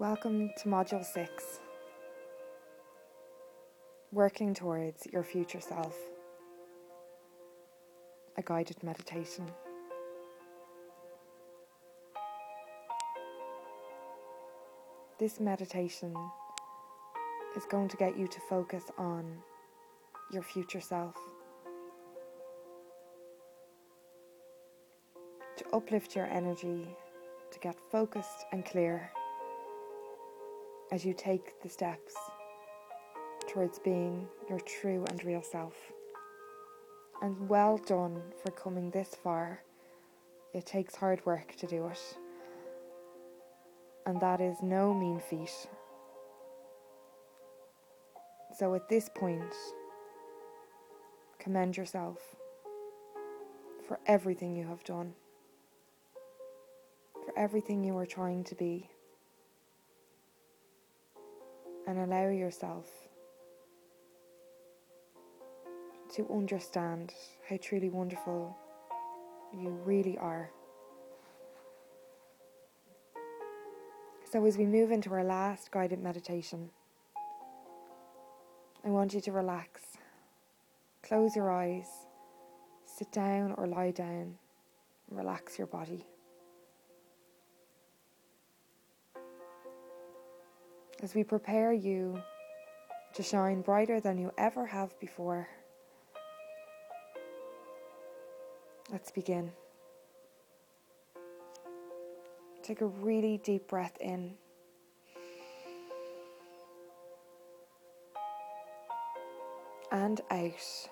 Welcome to Module 6, Working Towards Your Future Self, a guided meditation. This meditation is going to get you to focus on your future self, to uplift your energy, to get focused and clear as you take the steps towards being your true and real self. And well done for coming this far. It takes hard work to do it, and that is no mean feat. So at this point, commend yourself for everything you have done, for everything you are trying to be, and allow yourself to understand how truly wonderful you really are. So as we move into our last guided meditation, I want you to relax. Close your eyes, sit down or lie down, and relax your body. As we prepare you to shine brighter than you ever have before, let's begin. Take a really deep breath in. And out.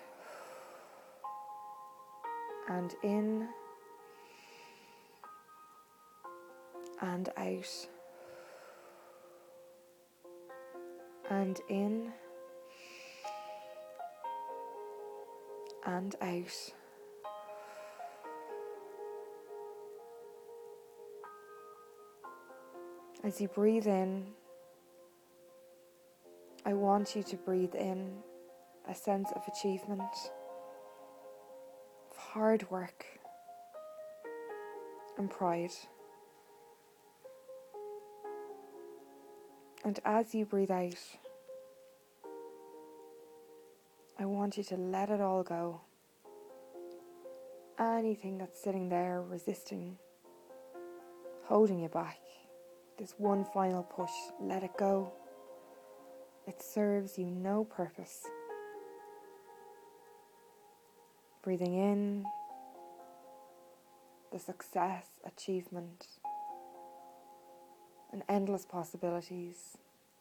And in. And out. And in. And out. As you breathe in, I want you to breathe in a sense of achievement, of hard work and pride. And as you breathe out, I want you to let it all go. Anything that's sitting there resisting, holding you back, this one final push, let it go. It serves you no purpose. Breathing in the success, achievement, and endless possibilities,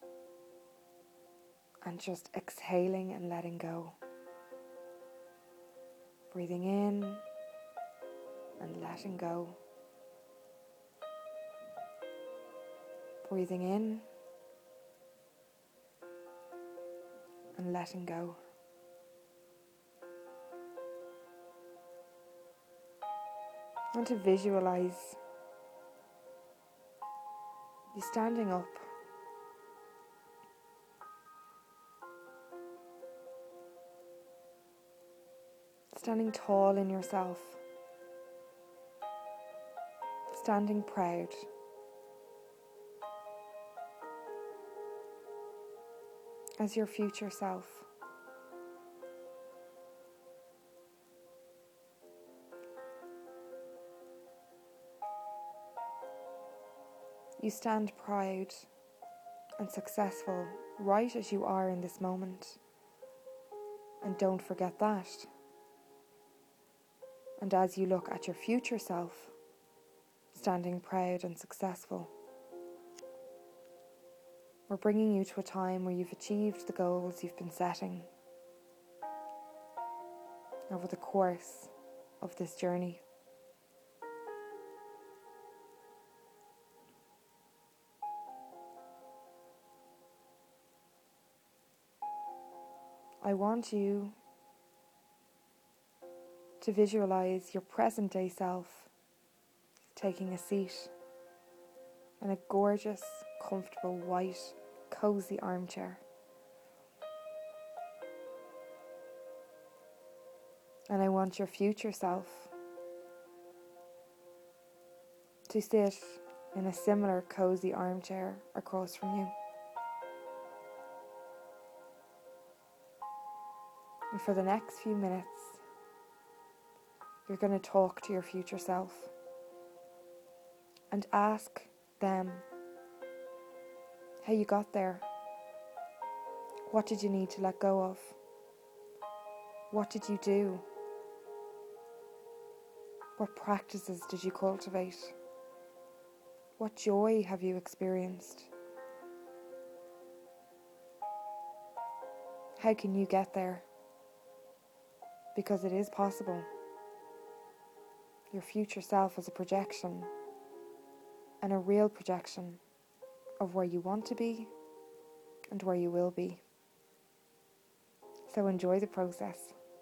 and just exhaling and letting go. Breathing in and letting go. Breathing in and letting go. I want to visualize you standing up, standing tall in yourself, standing proud, as your future self. You stand proud and successful right as you are in this moment. And don't forget that. And as you look at your future self, standing proud and successful, we're bringing you to a time where you've achieved the goals you've been setting over the course of this journey. I want you to visualize your present day self taking a seat in a gorgeous, comfortable, white, cozy armchair. And I want your future self to sit in a similar cozy armchair across from you. And for the next few minutes, you're going to talk to your future self and ask them how you got there. What did you need to let go of? What did you do? What practices did you cultivate? What joy have you experienced? How can you get there? Because it is possible. Your future self is a projection, and a real projection of where you want to be and where you will be. So enjoy the process.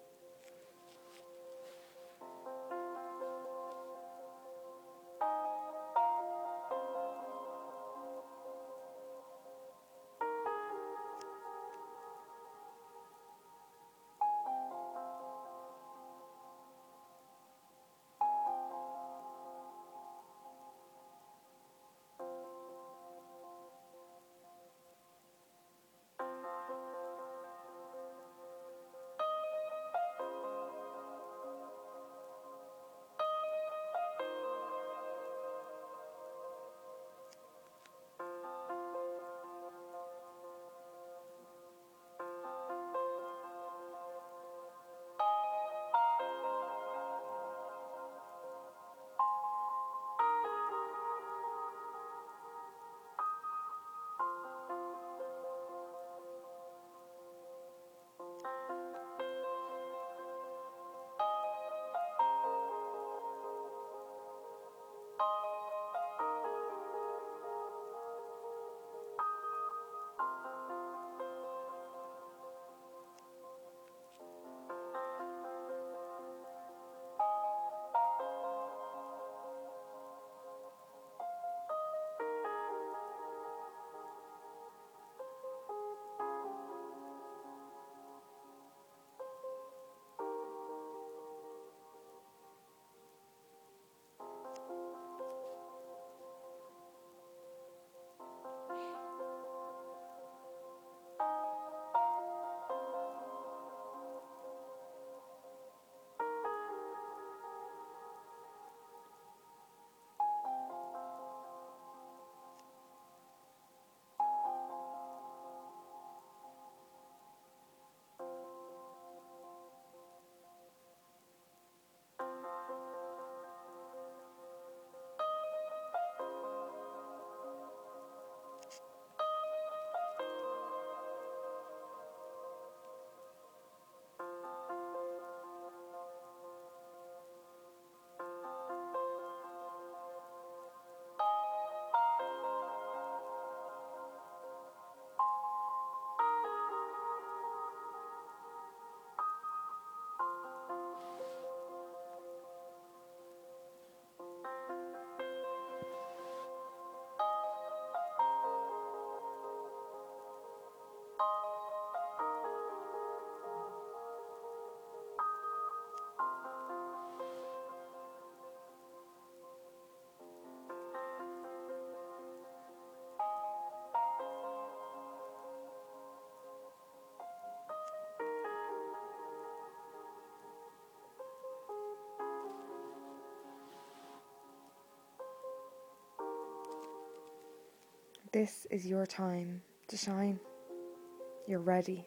This is your time to shine. You're ready.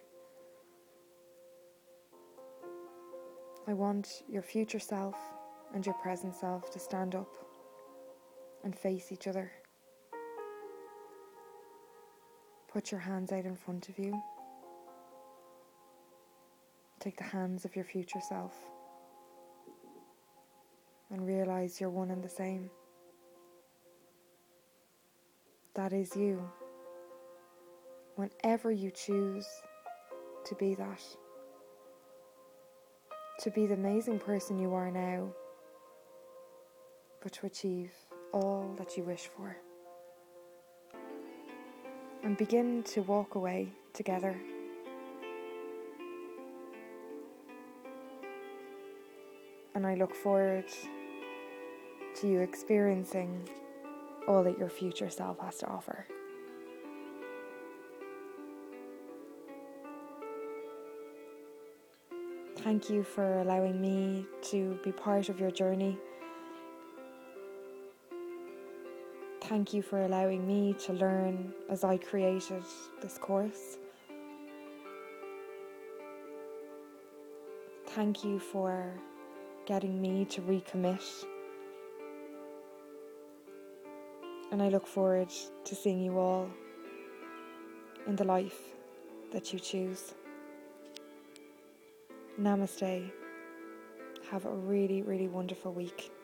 I want your future self and your present self to stand up and face each other. Put your hands out in front of you. Take the hands of your future self and realize you're one and the same. That is you. Whenever you choose to be that, to be the amazing person you are now, but to achieve all that you wish for. And begin to walk away together. And I look forward to you experiencing all that your future self has to offer. Thank you for allowing me to be part of your journey. Thank you for allowing me to learn as I created this course. Thank you for getting me to recommit. And I look forward to seeing you all in the life that you choose. Namaste. Have a really, really wonderful week.